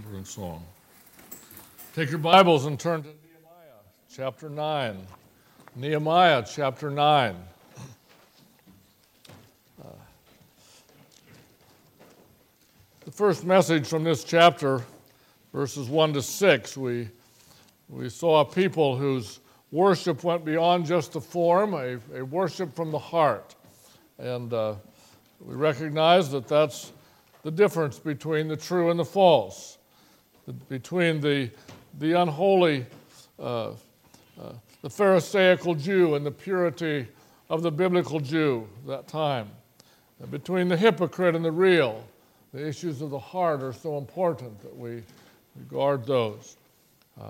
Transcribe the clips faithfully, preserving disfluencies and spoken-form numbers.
number and song. Take your Bibles and turn to Nehemiah chapter nine. Nehemiah chapter nine. Uh, the first message from this chapter, verses one to six, we, we saw a people whose worship went beyond just the form, a, a worship from the heart. And uh, we recognize that that's the difference between the true and the false, the, between the, the unholy, uh, uh, the Pharisaical Jew and the purity of the biblical Jew that time, and between the hypocrite and the real. The issues of the heart are so important that we regard those. Uh,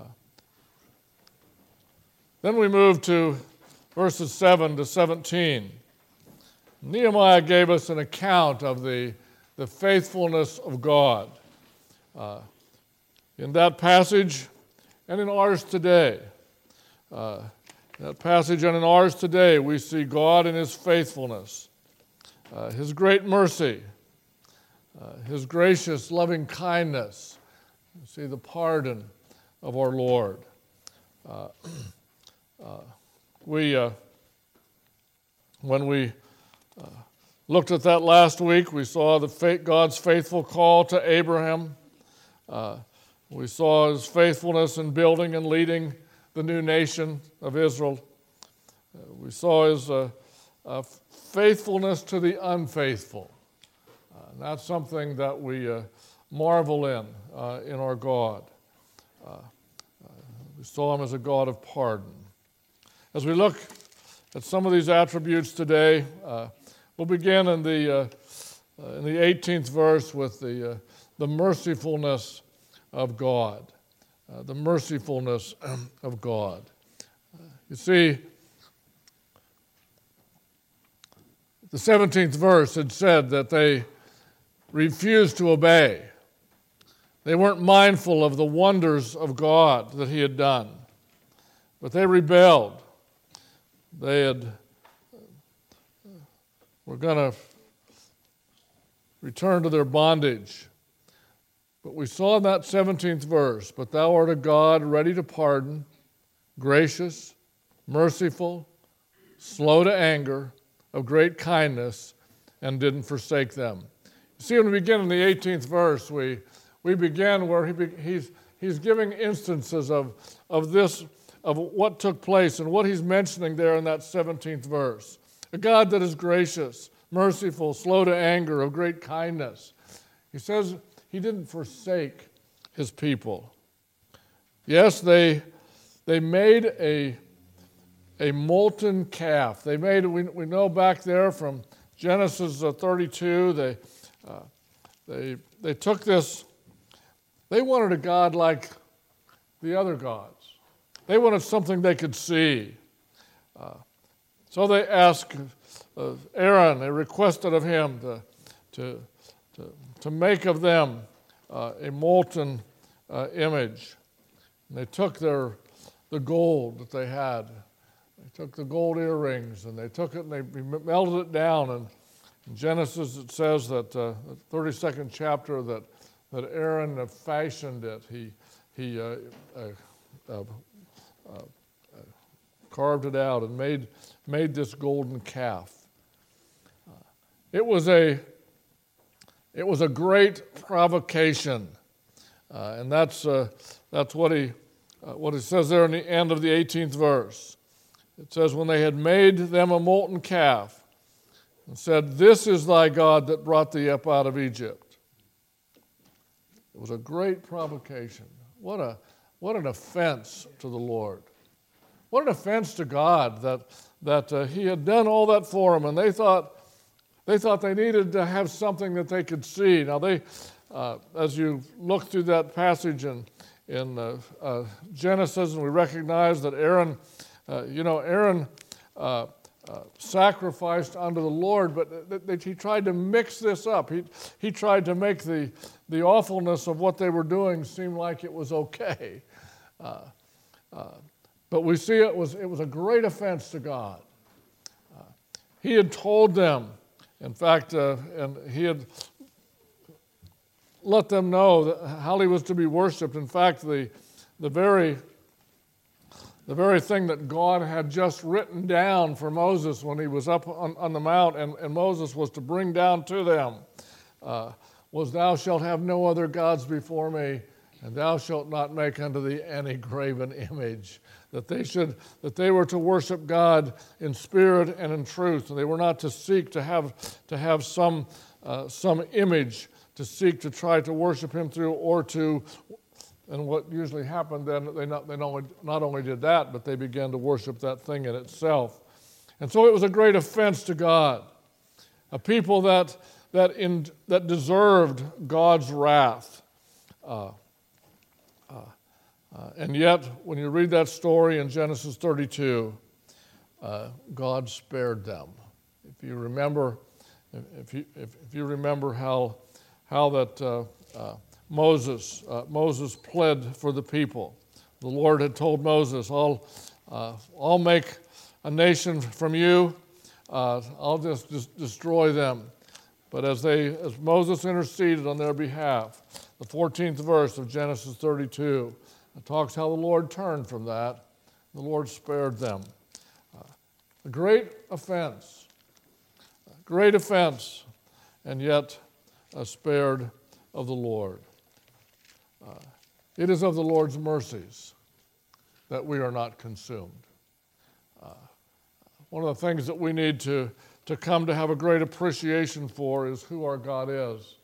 then we move to verses seven to seventeen. Nehemiah gave us an account of the, the faithfulness of God. Uh, in that passage and in ours today, uh, that passage and in ours today, we see God in His faithfulness, uh, His great mercy, uh, His gracious, loving kindness. We see the pardon of our Lord. Uh, uh, we, uh, when we uh, looked at that last week, we saw the faith, God's faithful call to Abraham. Uh, we saw His faithfulness in building and leading the new nation of Israel. Uh, we saw His uh, uh, faithfulness to the unfaithful. Uh, and that's something that we uh, marvel in, uh, in our God. Uh, uh, we saw Him as a God of pardon. As we look at some of these attributes today, uh, we'll begin in the uh, uh, in the eighteenth verse with the uh, the mercifulness of God, uh, the mercifulness of God. Uh, you see, the seventeenth verse had said that they refused to obey. They weren't mindful of the wonders of God that He had done, but they rebelled. They had were going to return to their bondage. But we saw in that seventeenth verse, "But thou art a God ready to pardon, gracious, merciful, slow to anger, of great kindness, and didn't forsake them." You see, when we begin in the eighteenth verse, we, we begin where he be, he's, he's giving instances of, of this, of what took place and what he's mentioning there in that seventeenth verse. A God that is gracious, merciful, slow to anger, of great kindness. He says He didn't forsake His people. Yes, they, they made a, a molten calf. They made, we, we know back there from Genesis thirty-two, they, uh, they, they took this, they wanted a God like the other gods. They wanted something they could see. Uh, so they asked uh, Aaron, they requested of him to, to, to, to make of them uh, a molten uh, image. And they took their the gold that they had. They took the gold earrings and they took it and they melted it down. And in Genesis it says that, uh, the thirty-second chapter, that, that Aaron uh, fashioned it. He, he uh, uh, uh, Uh, uh, carved it out and made made this golden calf. Uh, it was a it was a great provocation, uh, and that's uh, that's what he uh, what it says there in the end of the eighteenth verse. It says, "When they had made them a molten calf, and said, 'This is thy God that brought thee up out of Egypt.'" It was a great provocation. What a What an offense to the Lord. What an offense to God that, that uh, He had done all that for them, and they thought they thought they needed to have something that they could see. Now, they, uh, as you look through that passage in, in uh, uh, Genesis, and we recognize that Aaron, uh, you know, Aaron uh, uh, sacrificed unto the Lord, but th- th- he tried to mix this up. He, he tried to make the, the awfulness of what they were doing seem like it was okay. Uh, uh, but we see it was it was a great offense to God. Uh, he had told them, in fact, uh, and he had let them know that how he was to be worshipped. In fact, the, the, very, the very thing that God had just written down for Moses when he was up on, on the mount and, and Moses was to bring down to them uh, was, "Thou shalt have no other gods before me, and thou shalt not make unto thee any graven image." That they should, that they were to worship God in spirit and in truth, and they were not to seek to have to have some uh, some image to seek to try to worship him through, or to, and what usually happened then, they not they not only, not only did that, but they began to worship that thing in itself, and so it was a great offense to God, a people that that in that deserved God's wrath. Uh, uh, Uh, and yet, when you read that story in Genesis thirty-two, uh, God spared them. If you remember, if you if, if you remember how how that uh, uh, Moses uh, Moses pled for the people, the Lord had told Moses, "I'll uh, I'll make a nation from you. Uh, I'll just, just destroy them." But as they as Moses interceded on their behalf, the fourteenth verse of Genesis thirty-two. It talks how the Lord turned from that. The Lord spared them. Uh, a great offense, a great offense, and yet uh, spared of the Lord. Uh, it is of the Lord's mercies that we are not consumed. Uh, one of the things that we need to, to come to have a great appreciation for is who our God is.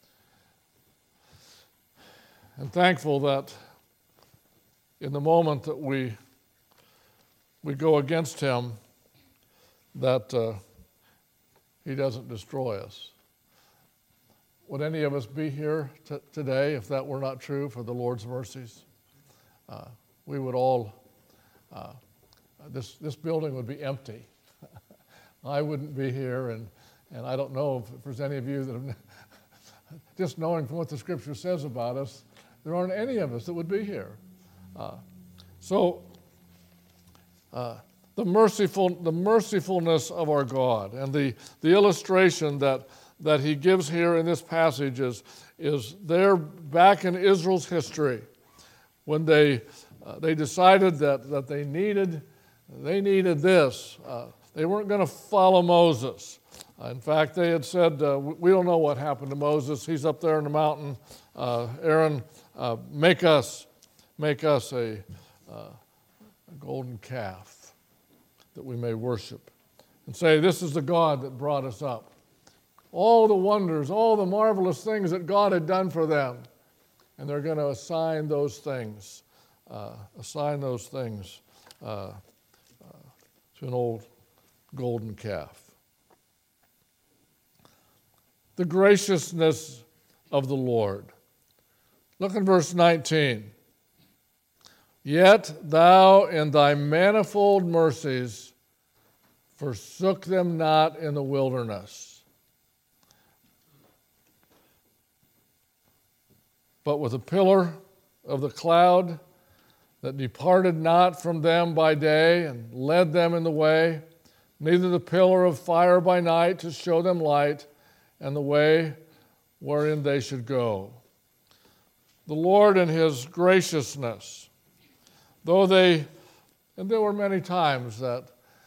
And thankful that in the moment that we we go against him, that uh, he doesn't destroy us. Would any of us be here t- today if that were not true for the Lord's mercies? Uh, we would all, uh, this this building would be empty. I wouldn't be here, and, and I don't know if there's any of you that have, just knowing from what the Scripture says about us, there aren't any of us that would be here. Uh, so, uh, the merciful, the mercifulness of our God, and the, the illustration that that he gives here in this passage is is there back in Israel's history when they uh, they decided that that they needed they needed this. Uh, they weren't going to follow Moses. Uh, in fact, they had said, uh, "We don't know what happened to Moses. He's up there in the mountain. Uh, Aaron, uh, make us." Make us a, uh, a golden calf that we may worship and say, "This is the God that brought us up." All the wonders, all the marvelous things that God had done for them. And they're going to assign those things, uh, assign those things uh, uh, to an old golden calf. The graciousness of the Lord. Look in verse nineteen. "Yet thou in thy manifold mercies forsook them not in the wilderness, but with a pillar of the cloud that departed not from them by day and led them in the way, neither the pillar of fire by night to show them light and the way wherein they should go." The Lord in his graciousness, though they, and there were many times that,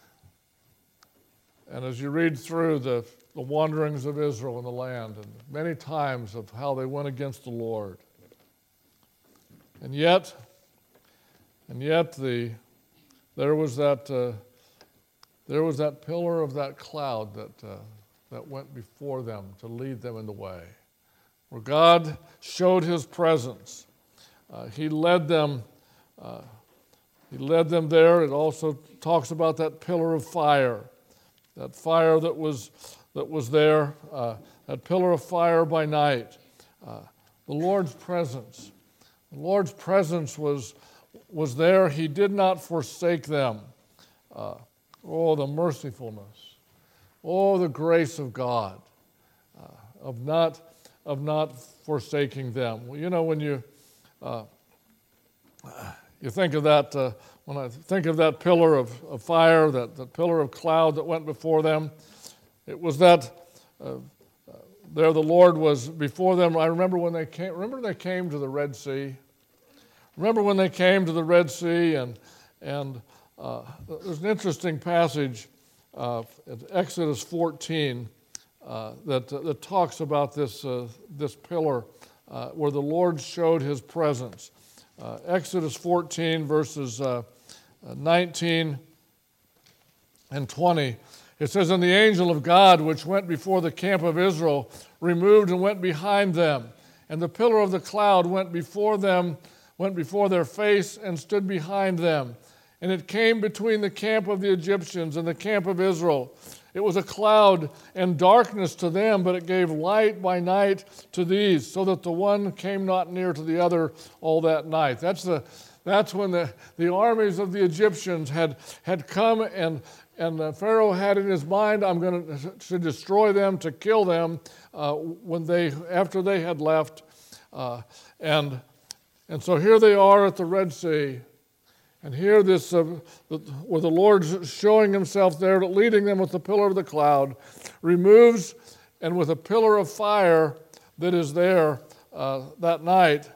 and as you read through the, the wanderings of Israel in the land, and many times of how they went against the Lord. And yet, and yet the there was that uh, there was that pillar of that cloud that uh, that went before them to lead them in the way, where God showed his presence. Uh, he led them. Uh, He led them there. It also talks about that pillar of fire, that fire that was that was there, uh, that pillar of fire by night. Uh, the Lord's presence. The Lord's presence was was there. He did not forsake them. Uh, oh, the mercifulness. Oh, the grace of God uh, of not of not forsaking them. Well, you know, when you uh, You think of that, uh, when I think of that pillar of, of fire, that, that pillar of cloud that went before them, it was that uh, there the Lord was before them. I remember when they came, remember when they came to the Red Sea? Remember when they came to the Red Sea, and, and uh, there's an interesting passage, uh, Exodus fourteen, uh, that, uh, that talks about this, uh, this pillar uh, where the Lord showed his presence. Uh, Exodus fourteen, verses uh, nineteen and twenty. It says, "And the angel of God, which went before the camp of Israel, removed and went behind them. And the pillar of the cloud went before them, went before their face and stood behind them. And it came between the camp of the Egyptians and the camp of Israel. It was a cloud and darkness to them, but it gave light by night to these, so that the one came not near to the other all that night." That's the that's when the, the armies of the Egyptians had, had come, and, and uh, Pharaoh had in his mind, I'm going to, to destroy them, to kill them uh, when they after they had left. Uh, and And so here they are at the Red Sea, and here this, uh, where the Lord's showing himself there, leading them with the pillar of the cloud, removes, and with a pillar of fire that is there uh, that night.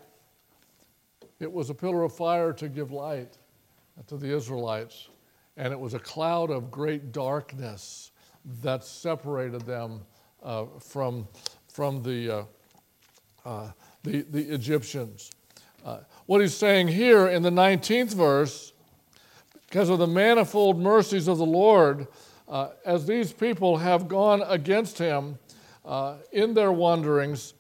It was a pillar of fire to give light to the Israelites, and it was a cloud of great darkness that separated them uh, from, from the, uh, uh, the, the Egyptians. Uh, what he's saying here in the nineteenth verse, because of the manifold mercies of the Lord, uh, as these people have gone against him uh, in their wanderings,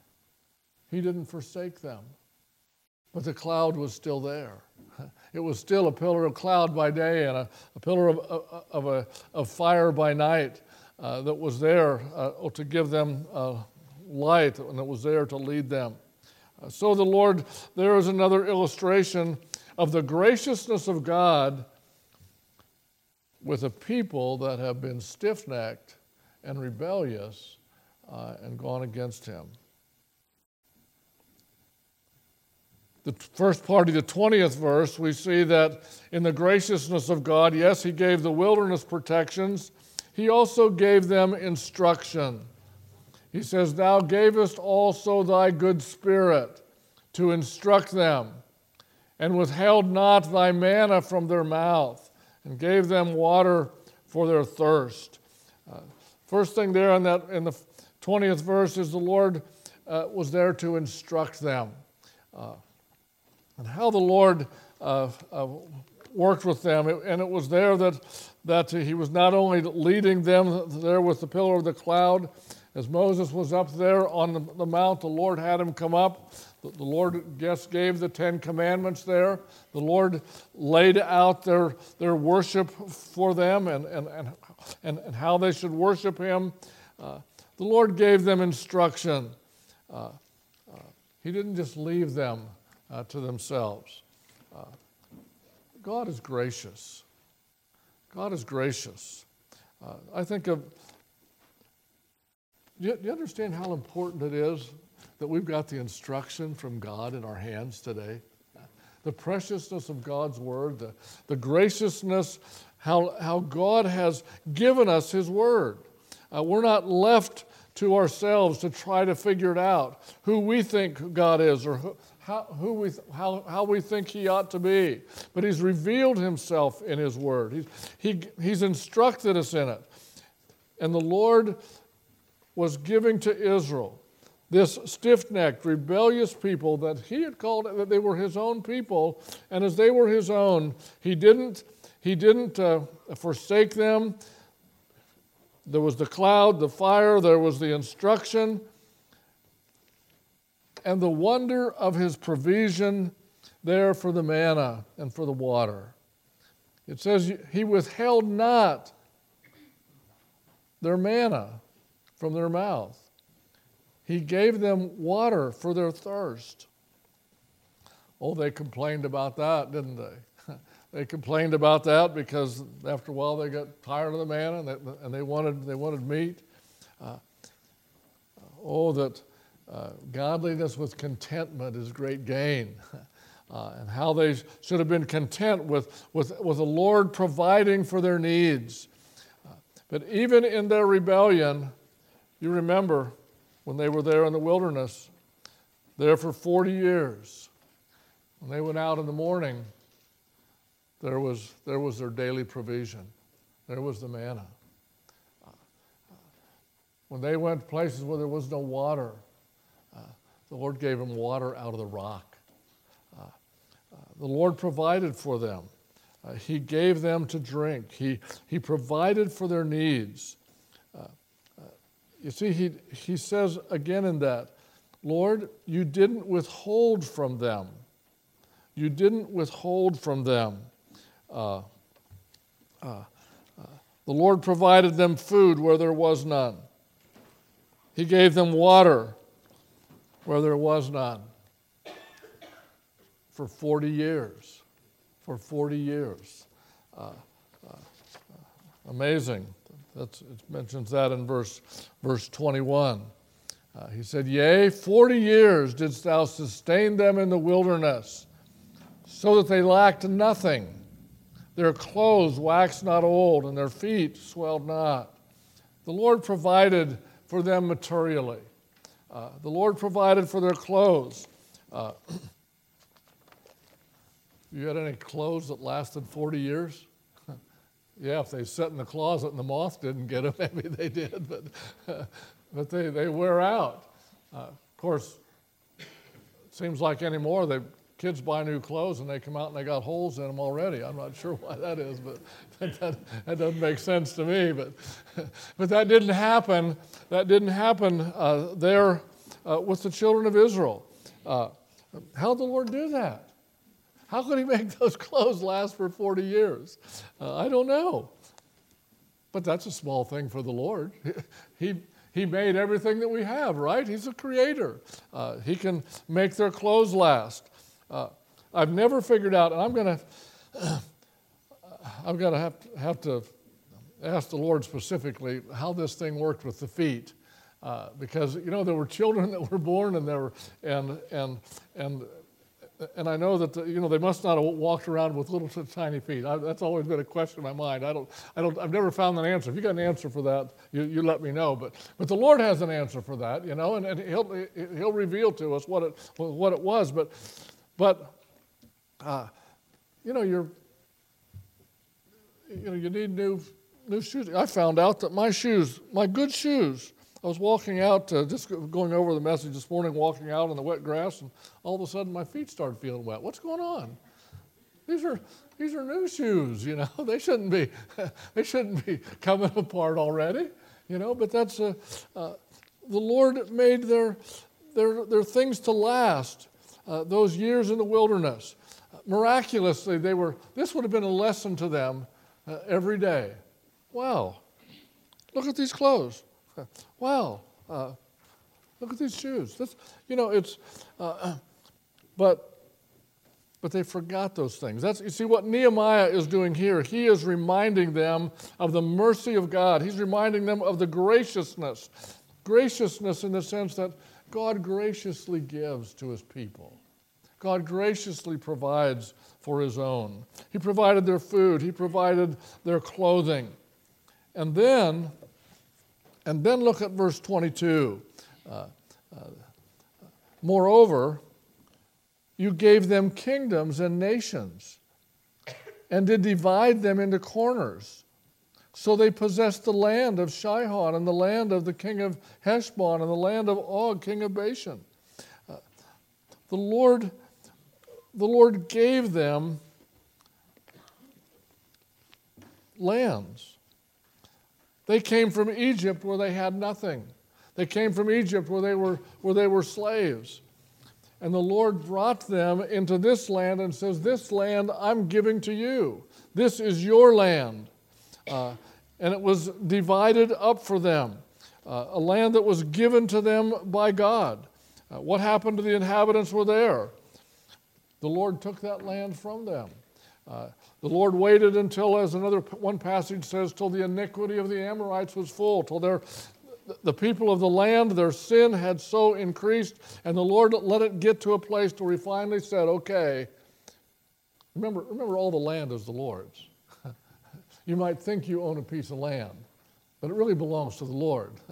he didn't forsake them. But the cloud was still there. It was still a pillar of cloud by day and a, a pillar of, of, of, a, of fire by night uh, that was there uh, to give them uh, light, and it was there to lead them. So the Lord, there is another illustration of the graciousness of God with a people that have been stiff-necked and rebellious uh, and gone against him. The first part of the twentieth verse, we see that in the graciousness of God, yes, he gave the wilderness protections, he also gave them instruction. He says, "Thou gavest also thy good spirit to instruct them, and withheld not thy manna from their mouth, and gave them water for their thirst." Uh, first thing there in, that, in the twentieth verse is the Lord uh, was there to instruct them. Uh, and how the Lord uh, uh, worked with them. It, and it was there that, that he was not only leading them there with the pillar of the cloud. As Moses was up there on the, the mount, the Lord had him come up. The, the Lord, yes, gave the Ten Commandments there. The Lord laid out their, their worship for them and, and, and, and, and how they should worship him. Uh, the Lord gave them instruction. Uh, uh, he didn't just leave them uh, to themselves. Uh, God is gracious. God is gracious. Uh, I think of Do you, do you understand how important it is that we've got the instruction from God in our hands today? The preciousness of God's word, the, the graciousness, how, how God has given us his word. Uh, we're not left to ourselves to try to figure it out, who we think God is or who, how, who we, how, how we think he ought to be. But he's revealed himself in his word. He's, he, he's instructed us in it. And the Lord was giving to Israel, this stiff-necked, rebellious people that he had called, that they were his own people, and as they were his own, he didn't, he didn't uh, forsake them. There was the cloud, the fire, there was the instruction, and the wonder of his provision there for the manna and for the water. It says he withheld not their manna from their mouth. He gave them water for their thirst. Oh, they complained about that, didn't they? They complained about that because after a while they got tired of the manna and they, and they wanted they wanted meat. Uh, oh, that uh, godliness with contentment is great gain. Uh, and how they should have been content with, with, with the Lord providing for their needs. Uh, but even in their rebellion, you remember, when they were there in the wilderness, there for forty years. When they went out in the morning, there was, there was their daily provision. There was the manna. When they went places where there was no water, uh, the Lord gave them water out of the rock. Uh, uh, the Lord provided for them. Uh, he gave them to drink. He, he provided for their needs. Uh, uh, you see, he, he says again in that, Lord, you didn't withhold from them. You didn't withhold from them. Uh, uh, uh, the Lord provided them food where there was none. He gave them water where there was none. For forty years. For forty years. Uh, uh, amazing. That's, it mentions that in verse, verse twenty-one. Uh, he said, yea, forty years didst thou sustain them in the wilderness, so that they lacked nothing. Their clothes waxed not old, and their feet swelled not. The Lord provided for them materially. Uh, the Lord provided for their clothes. Uh, you had any clothes that lasted forty years? Yeah, if they sat in the closet and the moth didn't get them, maybe they did, but, uh, but they, they wear out. Uh, of course, it seems like anymore, they kids buy new clothes and they come out and they got holes in them already. I'm not sure why that is, but that, that, that doesn't make sense to me. But, but that didn't happen. That didn't happen uh, there uh, with the children of Israel. Uh, how did the Lord do that? How could he make those clothes last for forty years? Uh, I don't know. But that's a small thing for the Lord. He, he made everything that we have, right? He's a creator. Uh, he can make their clothes last. Uh, I've never figured out, and I'm going to, I'm going to have to have to ask the Lord specifically how this thing worked with the feet, uh, because you know there were children that were born and there were and and and and I know that the, you know they must not have walked around with little tiny feet. I, that's always been a question in my mind. I don't, I don't, I've never found an answer. If you got an answer for that, you, you let me know. But but the Lord has an answer for that, you know, and, and he'll he'll reveal to us what it what it was, but. But, uh, you know, you're, you know, you need new, new shoes. I found out that my shoes, my good shoes, I was walking out, uh, just going over the message this morning, walking out on the wet grass, and all of a sudden my feet started feeling wet. What's going on? These are these are new shoes, you know. They shouldn't be, they shouldn't be coming apart already, you know. But that's uh, uh, the Lord made their their their things to last. Uh, those years in the wilderness. Uh, miraculously, they were, this would have been a lesson to them uh, every day. Wow, look at these clothes. Wow, uh, look at these shoes. That's, you know, it's, uh, but, but they forgot those things. That's, you see what Nehemiah is doing here. He is reminding them of the mercy of God. He's reminding them of the graciousness. Graciousness in the sense that God graciously gives to his people. God graciously provides for his own. He provided their food. He provided their clothing. And then, and then look at verse twenty-two. Uh, uh, Moreover, you gave them kingdoms and nations, and did divide them into corners. So they possessed the land of Shihon and the land of the king of Heshbon and the land of Og, king of Bashan. Uh, the Lord, the Lord gave them lands. They came from Egypt where they had nothing. They came from Egypt where they were where they were slaves. And the Lord brought them into this land and says, "This land I'm giving to you. This is your land." Uh, and it was divided up for them, uh, a land that was given to them by God. Uh, what happened to the inhabitants were there? The Lord took that land from them. Uh, the Lord waited until, as another one passage says, till the iniquity of the Amorites was full, till their, the people of the land, their sin had so increased, and the Lord let it get to a place where he finally said, okay, remember, remember all the land is the Lord's. You might think you own a piece of land, but it really belongs to the Lord.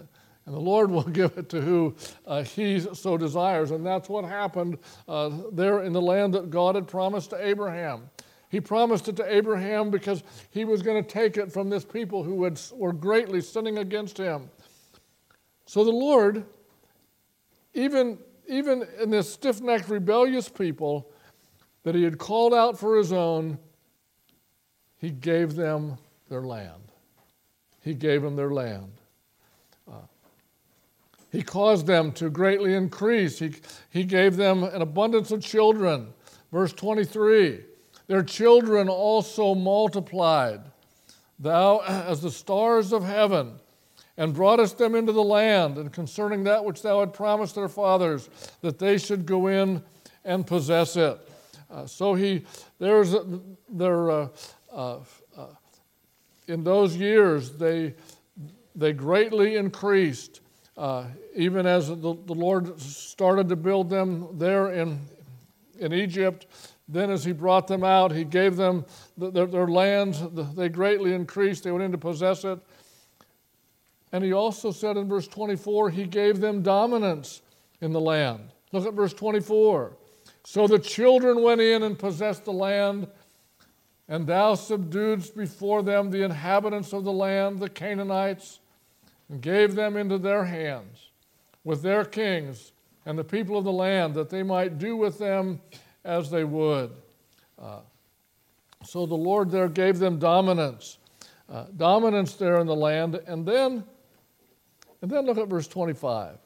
And the Lord will give it to who uh, he so desires. And that's what happened uh, there in the land that God had promised to Abraham. He promised it to Abraham because he was going to take it from this people who had, were greatly sinning against him. So the Lord, even, even in this stiff-necked, rebellious people that he had called out for his own, he gave them their land. He gave them their land. Uh, he caused them to greatly increase. He, he gave them an abundance of children. Verse twenty-three, their children also multiplied, thou as the stars of heaven, and broughtest them into the land, and concerning that which thou had promised their fathers, that they should go in and possess it. Uh, so he, there's, there, uh, uh, uh, in those years, they, they greatly increased, uh, even as the, the Lord started to build them there in, in Egypt. Then as he brought them out, he gave them the, their, their lands. They greatly increased. They went in to possess it. And he also said in verse twenty-four, he gave them dominance in the land. Look at verse twenty-four. So the children went in and possessed the land, and thou subduedst before them the inhabitants of the land, the Canaanites, and gave them into their hands with their kings and the people of the land, that they might do with them as they would. Uh, so the Lord there gave them dominance, uh, dominance there in the land. And then, and then look at verse twenty-five.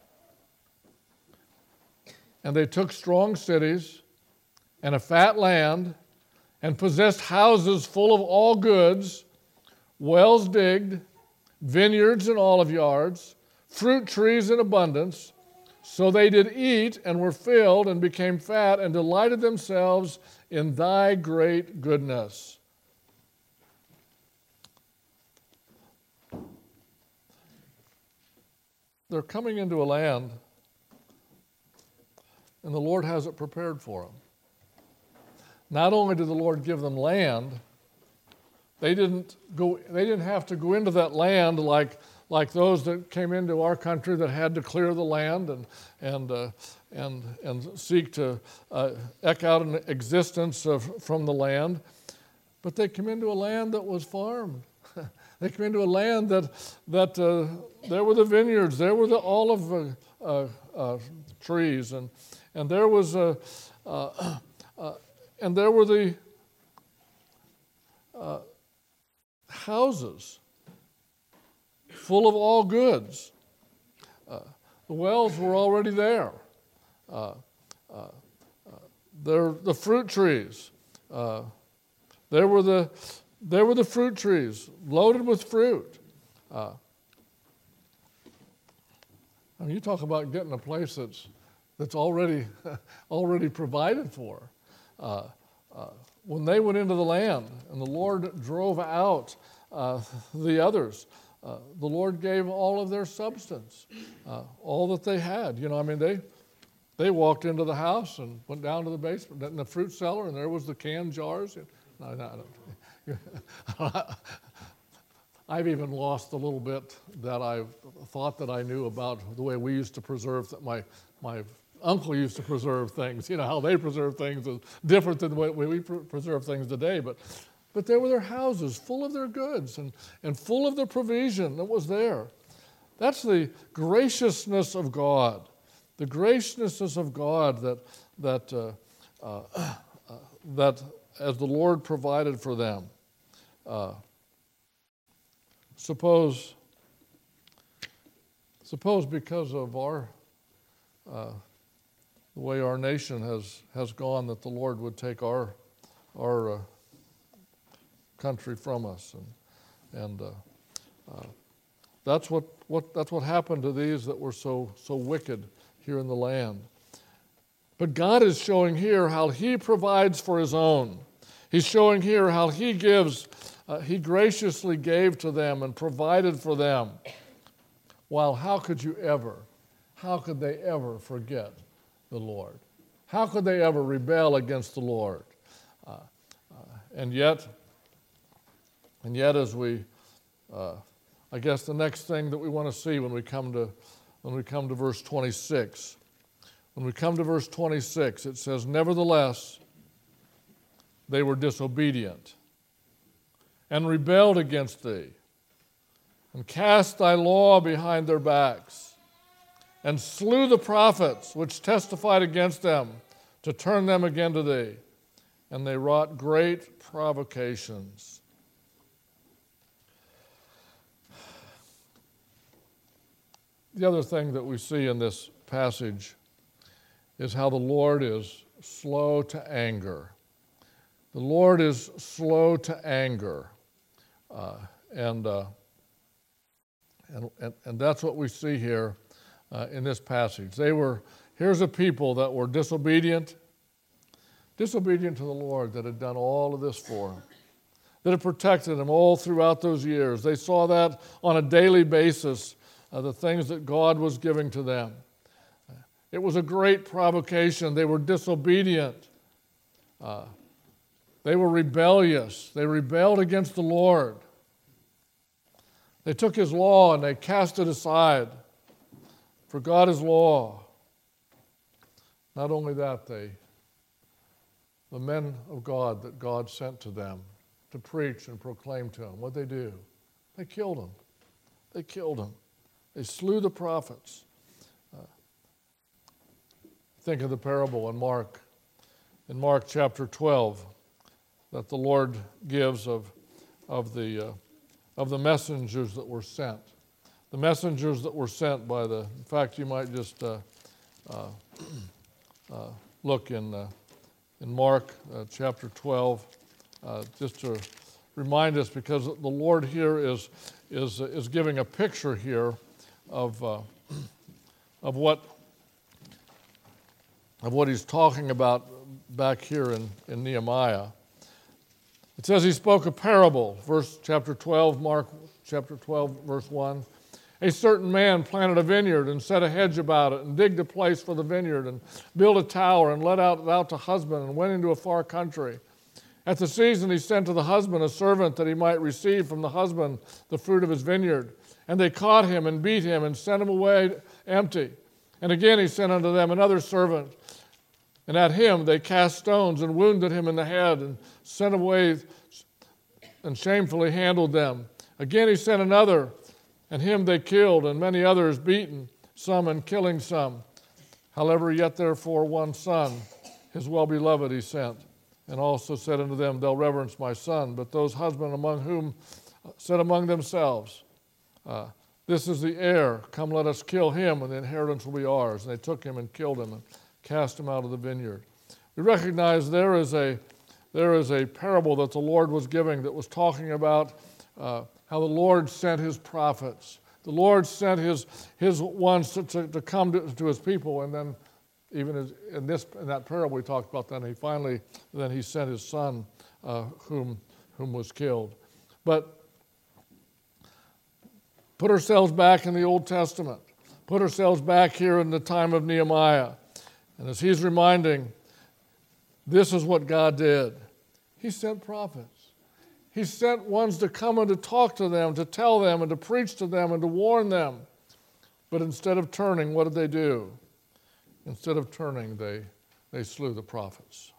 And they took strong cities and a fat land, and possessed houses full of all goods, wells digged, vineyards and olive yards, fruit trees in abundance. So they did eat and were filled and became fat and delighted themselves in thy great goodness. They're coming into a land, and the Lord has it prepared for them. Not only did the Lord give them land, they didn't go. They didn't have to go into that land like like those that came into our country that had to clear the land and and uh, and and seek to uh, eke out an existence of, from the land. But they came into a land that was farmed. They came into a land that that uh, there were the vineyards, there were the olive uh, uh, uh, trees, and and there was a. Uh, uh, And there were the uh, houses full of all goods. Uh, the wells were already there. Uh, uh, uh, there the fruit trees. Uh, there were the there were the fruit trees loaded with fruit. Uh, I mean, you talk about getting a place that's that's already already provided for. Uh, uh, when they went into the land and the Lord drove out uh, the others, uh, the Lord gave all of their substance, uh, all that they had. You know, I mean, they they walked into the house and went down to the basement, in the fruit cellar, and there was the canned jars. No, no, no. I've even lost a little bit that I thought that I knew about the way we used to preserve my my. Uncle used to preserve things. You know, how they preserve things is different than the way we preserve things today. But but there were their houses full of their goods and, and full of the provision that was there. That's the graciousness of God. The graciousness of God that that uh, uh, uh, that as the Lord provided for them. Uh, suppose suppose because of our uh, the way our nation has, has gone, that the Lord would take our our uh, country from us, and and uh, uh, that's what, what that's what happened to these that were so so wicked here in the land. But God is showing here how He provides for His own. He's showing here how He gives. Uh, he graciously gave to them and provided for them. While how could you ever, how could they ever forget the Lord? How could they ever rebel against the Lord? Uh, uh, and yet, and yet, as we uh, I guess, the next thing that we want to see when we come to when we come to verse twenty-six. When we come to verse twenty-six, it says, "Nevertheless, they were disobedient and rebelled against thee, and cast thy law behind their backs, and slew the prophets which testified against them, to turn them again to thee. And they wrought great provocations." The other thing that we see in this passage is how the Lord is slow to anger. The Lord is slow to anger. Uh, and, uh, and, and, and that's what we see here uh, in this passage. They were, here's a people that were disobedient, disobedient to the Lord, that had done all of this for them, that had protected them all throughout those years. They saw that on a daily basis, uh, the things that God was giving to them. It was a great provocation. They were disobedient. Uh, they were rebellious. They rebelled against the Lord. They took his law and they cast it aside. Forgot his law. Not only that, they, the men of God that God sent to them to preach and proclaim to them, what'd they do? They killed them. They killed them. They slew the prophets. Uh, think of the parable in Mark, in Mark chapter twelve, that the Lord gives of, of, the, uh, of the messengers that were sent. The messengers that were sent by the, in fact, you might just uh, uh, uh, look in, uh, in Mark uh, chapter twelve, uh, just to remind us, because the Lord here is, is, is giving a picture here of, uh, of, what, of what he's talking about back here in, in Nehemiah. It says he spoke a parable, verse chapter twelve, Mark chapter twelve, verse one. "A certain man planted a vineyard and set a hedge about it and digged a place for the vineyard and built a tower and let out, out to husband and went into a far country. At the season he sent to the husband a servant that he might receive from the husband the fruit of his vineyard. And they caught him and beat him and sent him away empty. And again he sent unto them another servant. And at him they cast stones and wounded him in the head and sent away and shamefully handled them. Again he sent another, and him they killed, and many others beaten, some and killing some. However, yet therefore one son, his well-beloved, he sent, and also said unto them, They'll reverence my son. But those husbands among whom said among themselves, uh, This is the heir, come let us kill him, and the inheritance will be ours. And they took him and killed him and cast him out of the vineyard." We recognize there is a, there is a parable that the Lord was giving that was talking about uh, how the Lord sent his prophets. The Lord sent his, his ones to, to, to come to, to his people, and then even as, in this in that parable we talked about, then he finally then he sent his son, uh, whom whom was killed. But put ourselves back in the Old Testament. Put ourselves back here in the time of Nehemiah, and as he's reminding, this is what God did. He sent prophets. He sent ones to come and to talk to them, to tell them, and to preach to them, and to warn them. But instead of turning, what did they do? Instead of turning, they, they slew the prophets.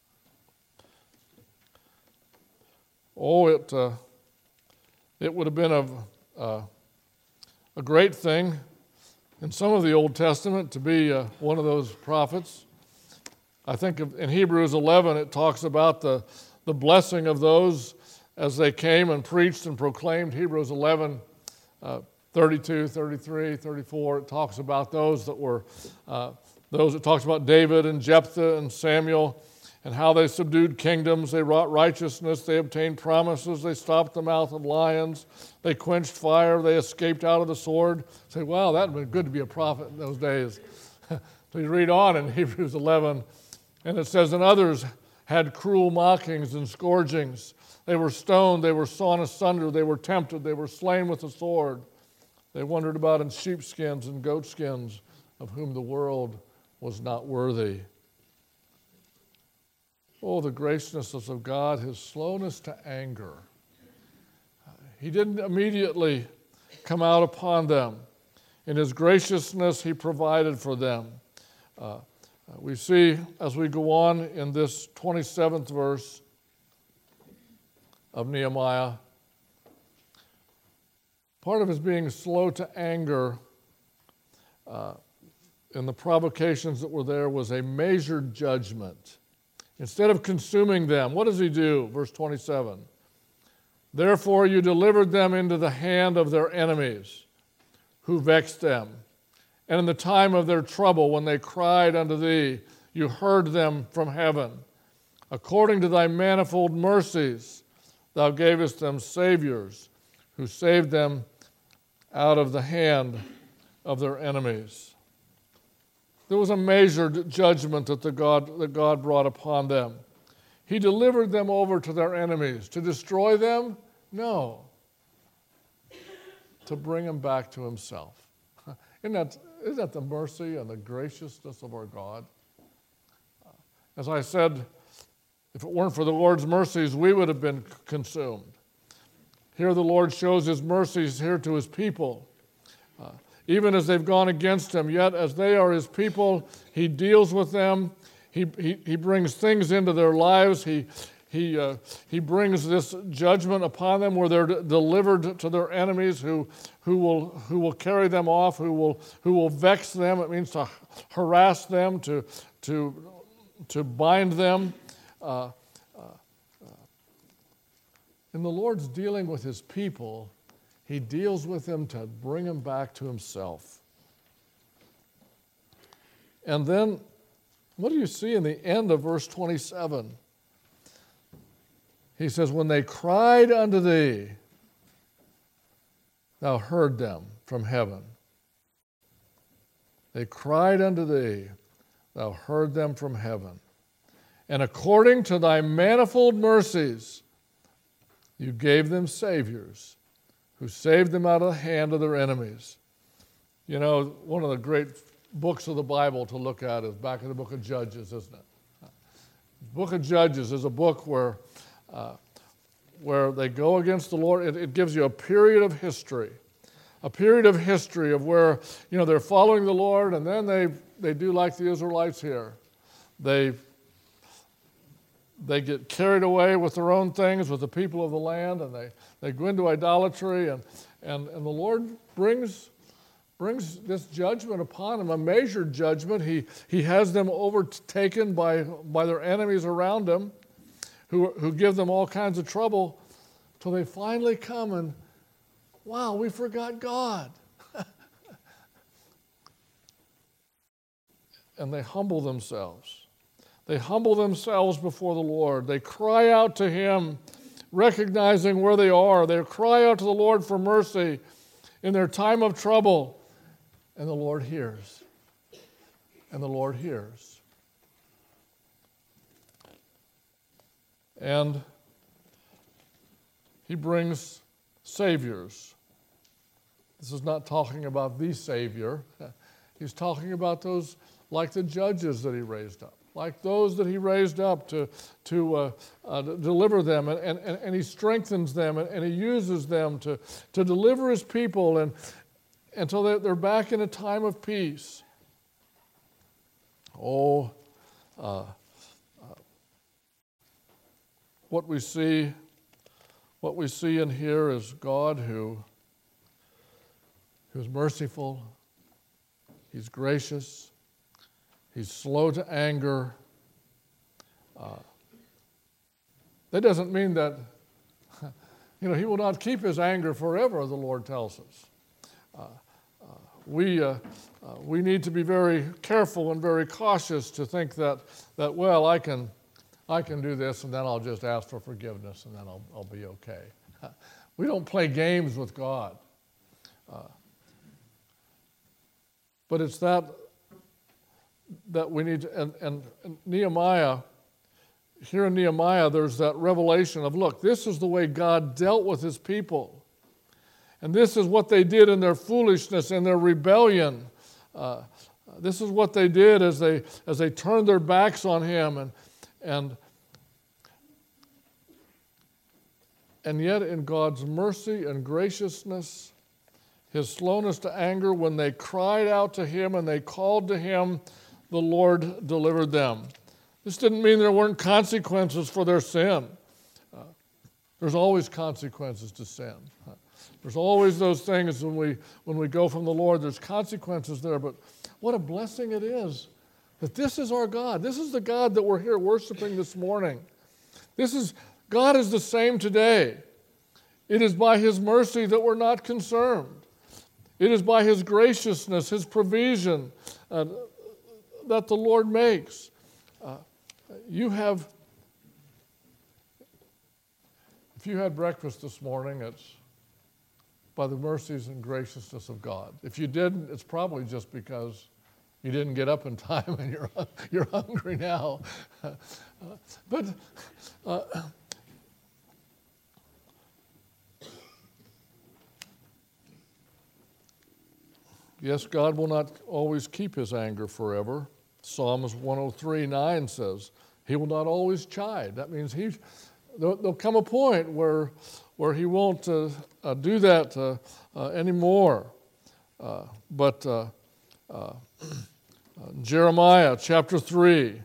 Oh, it, uh, it would have been a, uh, a great thing in some of the Old Testament to be uh, one of those prophets. I think of, in Hebrews eleven, it talks about the, the blessing of those as they came and preached and proclaimed. Hebrews eleven, uh, thirty-two, thirty-three, thirty-four, it talks about those that were, uh, those it talks about David and Jephthah and Samuel and how they subdued kingdoms, they wrought righteousness, they obtained promises, they stopped the mouth of lions, they quenched fire, they escaped out of the sword. Say, wow, that would be good to be a prophet in those days. So you read on in Hebrews eleven, and it says, "And others had cruel mockings and scourgings. They were stoned, they were sawn asunder, they were tempted, they were slain with the sword. They wandered about in sheepskins and goatskins, of whom the world was not worthy." Oh, the graciousness of God, his slowness to anger. He didn't immediately, come out upon them. In his graciousness, he provided for them. Uh, we see as we go on in this twenty-seventh verse of Nehemiah, part of his being slow to anger uh, in the provocations that were there was a measured judgment. Instead of consuming them, what does he do? Verse twenty-seven. Therefore you delivered them into the hand of their enemies, who vexed them. And in the time of their trouble, when they cried unto thee, you heard them from heaven. According to thy manifold mercies, thou gavest them saviors, who saved them out of the hand of their enemies. There was a measured judgment that, the God, that God brought upon them. He delivered them over to their enemies. To destroy them? No. To bring them back to himself. Isn't that, isn't that the mercy and the graciousness of our God? As I said, if it weren't for the Lord's mercies, we would have been consumed. Here the Lord shows his mercies here to his people. Uh, even as they've gone against him, yet as they are his people, he deals with them. He, he, he brings things into their lives. He, he, uh, he brings this judgment upon them where they're d- delivered to their enemies who, who, will, who will carry them off, who will, who will vex them. It means to harass them, to, to, to bind them. Uh, uh, uh. And the Lord's dealing with his people. He deals with them to bring them back to himself. And then, what do you see in the end of verse twenty-seven? He says, when they cried unto thee, thou heard them from heaven. They cried unto thee, thou heard them from heaven. And according to thy manifold mercies, you gave them saviors, who saved them out of the hand of their enemies. You know, one of the great books of the Bible to look at is back in the book of Judges, isn't it? The book of Judges is a book where, uh, where they go against the Lord. It, it gives you a period of history, a period of history of where, you know, they're following the Lord, and then they, they do like the Israelites here. They They get carried away with their own things, with the people of the land, and they, they go into idolatry, and, and, and the Lord brings, brings this judgment upon them, a measured judgment. He, he has them overtaken by, by their enemies around them, who, who give them all kinds of trouble, till they finally come and, wow, we forgot God. And they humble themselves. They humble themselves before the Lord. They cry out to him, recognizing where they are. They cry out to the Lord for mercy in their time of trouble. And the Lord hears. And the Lord hears. And he brings saviors. This is not talking about the Savior. He's talking about those like the judges that he raised up. Like those that he raised up to, to, uh, uh, to deliver them, and, and, and he strengthens them, and, and he uses them to, to deliver his people and, until they're, they're back in a time of peace. Oh, uh, uh, what we see, what we see in here is God who, who's merciful, he's gracious, he's slow to anger. Uh, that doesn't mean that, you know, he will not keep his anger forever, the Lord tells us. Uh, uh, we, uh, uh, we need to be very careful and very cautious to think that, that well, I can, I can do this and then I'll just ask for forgiveness and then I'll, I'll be okay. We don't play games with God. Uh, but it's that that we need to, and, and, and Nehemiah, here in Nehemiah, there's that revelation of, look, this is the way God dealt with his people. And this is what they did in their foolishness and their rebellion. Uh, this is what they did as they as they turned their backs on him. And, and, and yet in God's mercy and graciousness, his slowness to anger, when they cried out to him and they called to him, the Lord delivered them. This didn't mean there weren't consequences for their sin. Uh, there's always consequences to sin. Uh, there's always those things when we when we go from the Lord, there's consequences there, but what a blessing it is that this is our God. This is the God that we're here worshiping this morning. This is, God is the same today. It is by his mercy that we're not concerned. It is by his graciousness, his provision uh, that the Lord makes. Uh, you have, if you had breakfast this morning, it's by the mercies and graciousness of God. If you didn't, it's probably just because you didn't get up in time and you're, you're hungry now. Uh, but uh, yes, God will not always keep his anger forever. Psalms one oh three nine says, he will not always chide. That means he, there'll, there'll come a point where, where he won't uh, uh, do that uh, uh, anymore. Uh, but uh, uh, Uh, Jeremiah chapter three.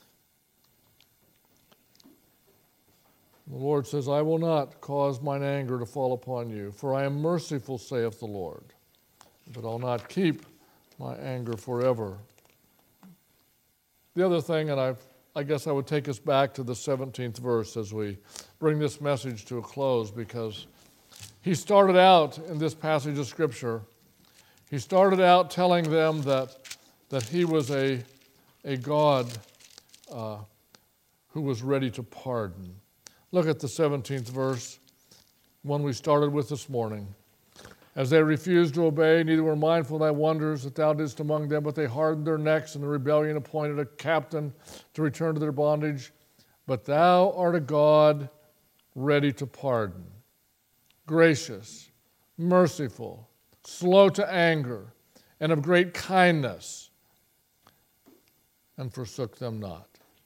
The Lord says, I will not cause mine anger to fall upon you, for I am merciful, saith the Lord, but I'll not keep my anger forever. The other thing, and I I guess I would take us back to the seventeenth verse as we bring this message to a close, because he started out in this passage of Scripture, he started out telling them that that he was a, a God uh, who was ready to pardon. Look at the seventeenth verse, one we started with this morning. As they refused to obey, neither were mindful of thy wonders that thou didst among them, but they hardened their necks, and the rebellion appointed a captain to return to their bondage. But thou art a God ready to pardon, gracious, merciful, slow to anger, and of great kindness, and forsook them not.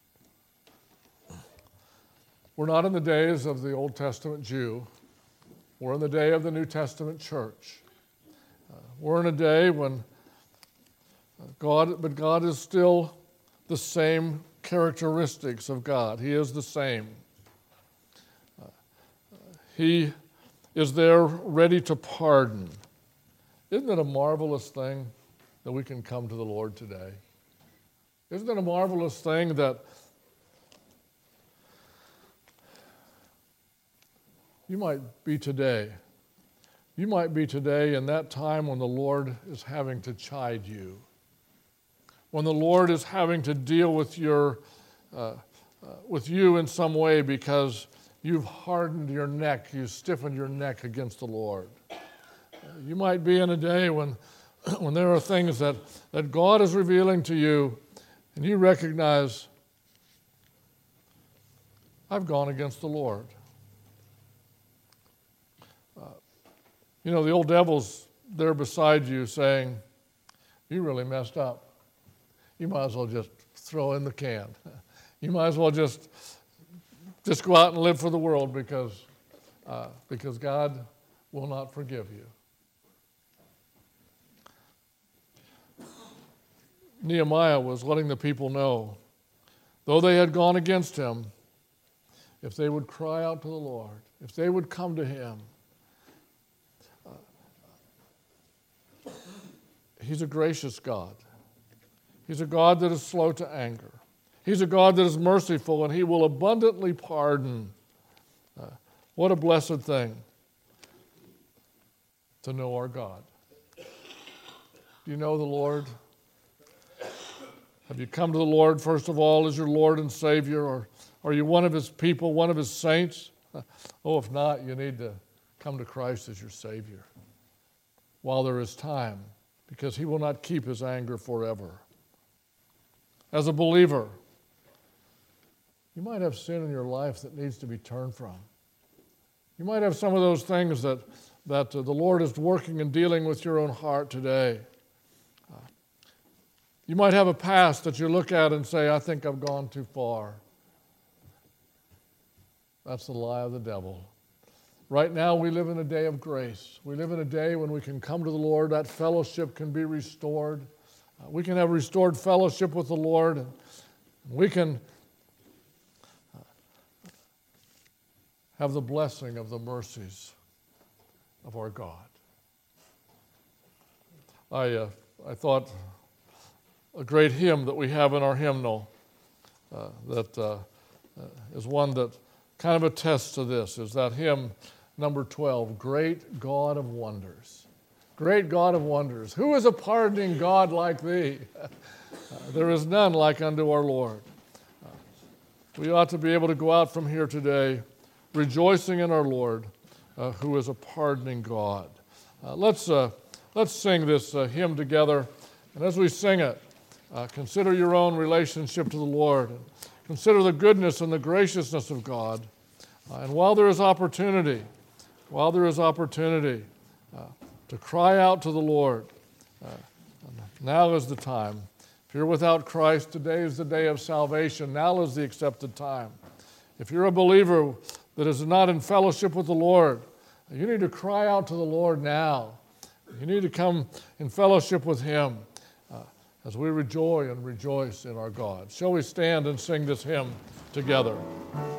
We're not in the days of the Old Testament Jew. We're in the day of the New Testament church. Uh, we're in a day when God, but God is still the same characteristics of God. He is the same. Uh, he is there ready to pardon. Isn't it a marvelous thing that we can come to the Lord today? Isn't it a marvelous thing that you might be today? You might be today in that time when the Lord is having to chide you, when the Lord is having to deal with your, uh, uh, with you in some way because you've hardened your neck, you've stiffened your neck against the Lord. Uh, you might be in a day when, when there are things that, that God is revealing to you, and you recognize, I've gone against the Lord. Uh, you know, the old devil's there beside you saying, you really messed up. You might as well just throw in the can. You might as well just, just go out and live for the world because, uh, because God will not forgive you. Nehemiah was letting the people know, though they had gone against him, if they would cry out to the Lord, if they would come to him, uh, he's a gracious God. He's a God that is slow to anger. He's a God that is merciful, and he will abundantly pardon. Uh, what a blessed thing to know our God. Do you know the Lord? Have you come to the Lord, first of all, as your Lord and Savior, or are you one of his people, one of his saints? Oh, if not, you need to come to Christ as your Savior while there is time, because he will not keep his anger forever. As a believer, you might have sin in your life that needs to be turned from. You might have some of those things that, that uh, the Lord is working and dealing with your own heart today. You might have a past that you look at and say, I think I've gone too far. That's the lie of the devil. Right now, we live in a day of grace. We live in a day when we can come to the Lord. That fellowship can be restored. Uh, we can have restored fellowship with the Lord. And we can uh, have the blessing of the mercies of our God. I, uh, I thought a great hymn that we have in our hymnal uh, that uh, uh, is one that kind of attests to this, is that hymn number twelve, Great God of Wonders. Great God of Wonders. Who is a pardoning God like thee? uh, there is none like unto our Lord. Uh, we ought to be able to go out from here today rejoicing in our Lord, uh, who is a pardoning God. Uh, let's, uh, let's sing this uh, hymn together. And as we sing it, uh, consider your own relationship to the Lord. And consider the goodness and the graciousness of God. Uh, and while there is opportunity, while there is opportunity uh, to cry out to the Lord, uh, now is the time. If you're without Christ, today is the day of salvation. Now is the accepted time. If you're a believer that is not in fellowship with the Lord, you need to cry out to the Lord now. You need to come in fellowship with Him uh, as we rejoice and rejoice in our God. Shall we stand and sing this hymn together?